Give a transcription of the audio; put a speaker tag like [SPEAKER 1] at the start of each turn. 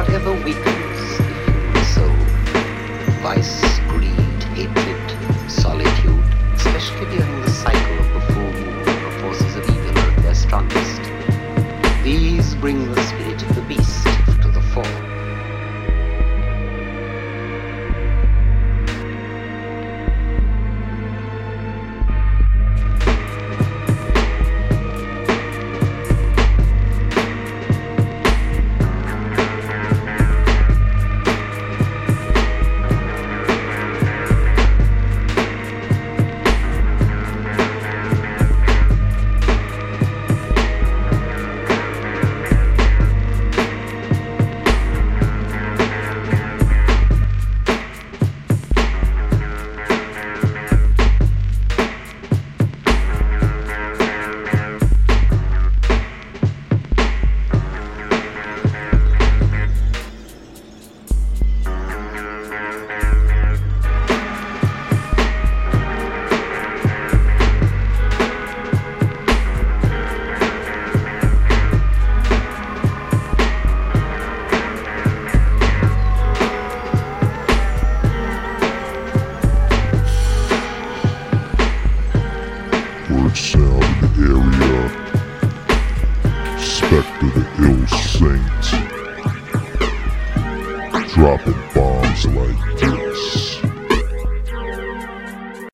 [SPEAKER 1] whatever weakens the human soul. Vice, greed, hatred, solitude, especially during the cycle of the full moon, the forces of evil are at their strongest. These bring the spirit of the beast to the fore.
[SPEAKER 2] Sound in the area. Spectre the ill saint, dropping bombs like this.